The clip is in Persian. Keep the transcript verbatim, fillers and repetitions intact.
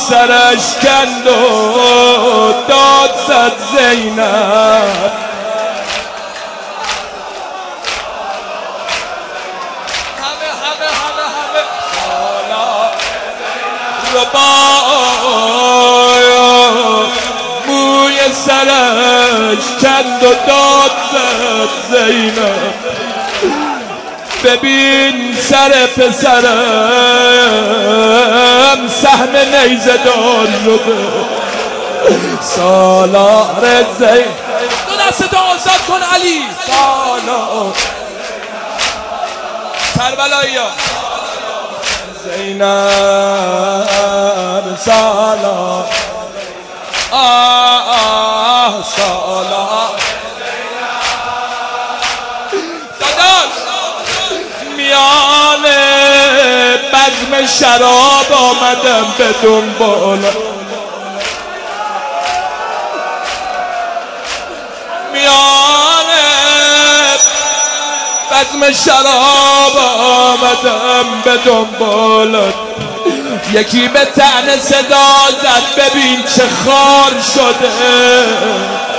سرش کند و داد زد زینب. همه همه همه همه موی سرش کند و داد زد زینب. ببین سر پسرم سهم نیزه دار شده. سالار زین دو دست آزاد کن علی. سالار کربلایی ها زینب سالار آه آه سالار میان بزم شراب آمدم به دنبال. میان بزم شراب آمدم به دنبالت. یکی به طعنه صدا زد ببین چه خار شده.